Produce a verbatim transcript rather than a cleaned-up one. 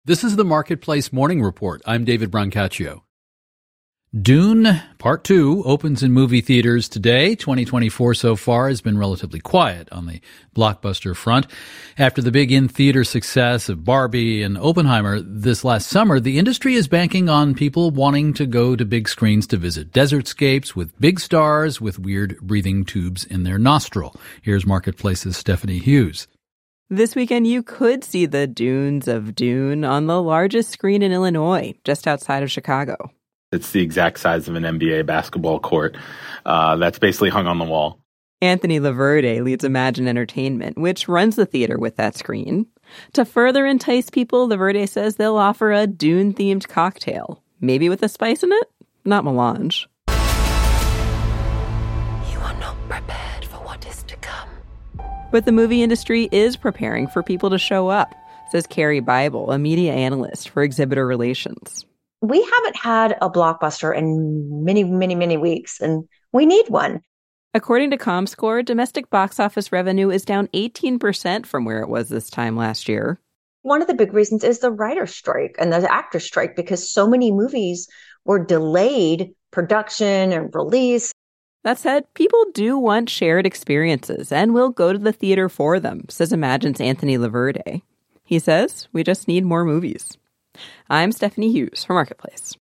This is the Marketplace Morning Report. I'm David Brancaccio. Dune Part two opens in movie theaters today. twenty twenty-four so far has been relatively quiet on the blockbuster front. After the big in-theater success of Barbie and Oppenheimer this last summer, the industry is banking on people wanting to go to big screens to visit desertscapes with big stars with weird breathing tubes in their nostril. Here's Marketplace's Stephanie Hughes. This weekend, you could see the dunes of Dune on the largest screen in Illinois, just outside of Chicago. It's the exact size of an N B A basketball court uh, that's basically hung on the wall. Anthony Laverde leads Imagine Entertainment, which runs the theater with that screen. To further entice people, Laverde says they'll offer a Dune-themed cocktail, maybe with a spice in it, not melange. You are not prepared for what is to come. But the movie industry is preparing for people to show up, says Carrie Bible, a media analyst for Exhibitor Relations. We haven't had a blockbuster in many, many, many weeks, and we need one. According to ComScore, domestic box office revenue is down eighteen percent from where it was this time last year. One of the big reasons is the writer's strike and the actor's strike, because so many movies were delayed production and release. That said, people do want shared experiences and will go to the theater for them, says Imagine's Anthony Laverde. He says, we just need more movies. I'm Stephanie Hughes for Marketplace.